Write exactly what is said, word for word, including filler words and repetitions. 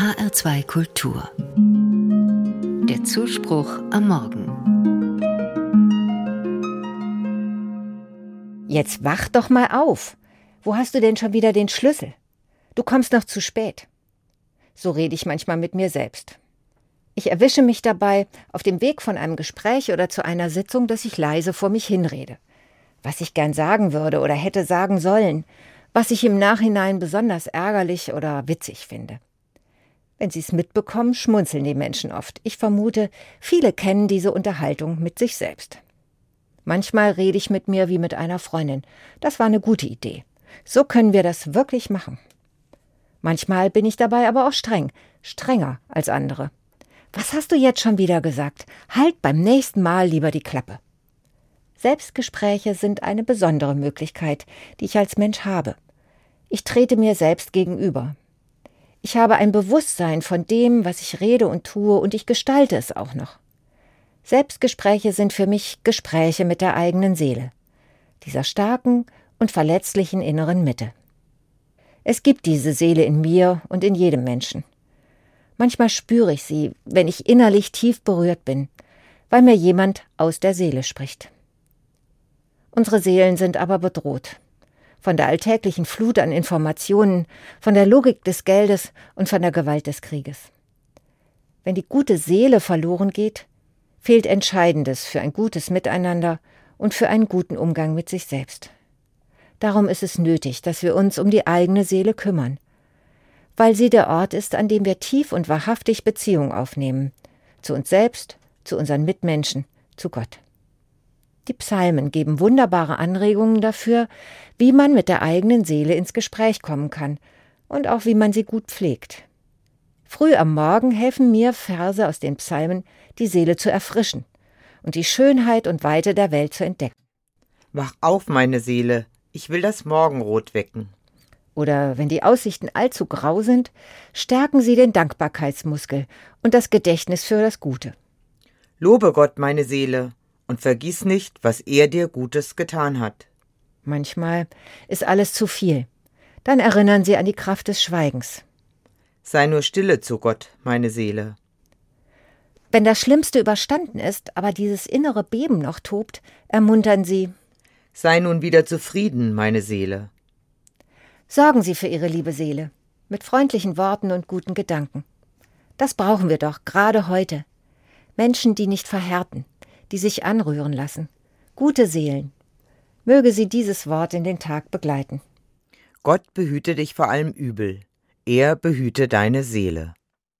H R zwei Kultur. Der Zuspruch am Morgen. Jetzt wach doch mal auf. Wo hast du denn schon wieder den Schlüssel? Du kommst noch zu spät. So rede ich manchmal mit mir selbst. Ich erwische mich dabei, auf dem Weg von einem Gespräch oder zu einer Sitzung, dass ich leise vor mich hinrede. Was ich gern sagen würde oder hätte sagen sollen, was ich im Nachhinein besonders ärgerlich oder witzig finde. Wenn sie es mitbekommen, schmunzeln die Menschen oft. Ich vermute, viele kennen diese Unterhaltung mit sich selbst. Manchmal rede ich mit mir wie mit einer Freundin. Das war eine gute Idee. So können wir das wirklich machen. Manchmal bin ich dabei aber auch streng, strenger als andere. Was hast du jetzt schon wieder gesagt? Halt beim nächsten Mal lieber die Klappe. Selbstgespräche sind eine besondere Möglichkeit, die ich als Mensch habe. Ich trete mir selbst gegenüber. Ich habe ein Bewusstsein von dem, was ich rede und tue, und ich gestalte es auch noch. Selbstgespräche sind für mich Gespräche mit der eigenen Seele, dieser starken und verletzlichen inneren Mitte. Es gibt diese Seele in mir und in jedem Menschen. Manchmal spüre ich sie, wenn ich innerlich tief berührt bin, weil mir jemand aus der Seele spricht. Unsere Seelen sind aber bedroht. Von der alltäglichen Flut an Informationen, von der Logik des Geldes und von der Gewalt des Krieges. Wenn die gute Seele verloren geht, fehlt Entscheidendes für ein gutes Miteinander und für einen guten Umgang mit sich selbst. Darum ist es nötig, dass wir uns um die eigene Seele kümmern, weil sie der Ort ist, an dem wir tief und wahrhaftig Beziehung aufnehmen, zu uns selbst, zu unseren Mitmenschen, zu Gott. Die Psalmen geben wunderbare Anregungen dafür, wie man mit der eigenen Seele ins Gespräch kommen kann und auch wie man sie gut pflegt. Früh am Morgen helfen mir Verse aus den Psalmen, die Seele zu erfrischen und die Schönheit und Weite der Welt zu entdecken. Wach auf, meine Seele, ich will das Morgenrot wecken. Oder wenn die Aussichten allzu grau sind, stärken sie den Dankbarkeitsmuskel und das Gedächtnis für das Gute. Lobe Gott, meine Seele, und vergiss nicht, was er dir Gutes getan hat. Manchmal ist alles zu viel. Dann erinnern sie an die Kraft des Schweigens. Sei nur stille zu Gott, meine Seele. Wenn das Schlimmste überstanden ist, aber dieses innere Beben noch tobt, ermuntern sie: Sei nun wieder zufrieden, meine Seele. Sorgen Sie für Ihre liebe Seele, mit freundlichen Worten und guten Gedanken. Das brauchen wir doch, gerade heute. Menschen, die nicht verhärten, die sich anrühren lassen. Gute Seelen. Möge sie dieses Wort in den Tag begleiten. Gott behüte dich vor allem Übel. Er behüte deine Seele.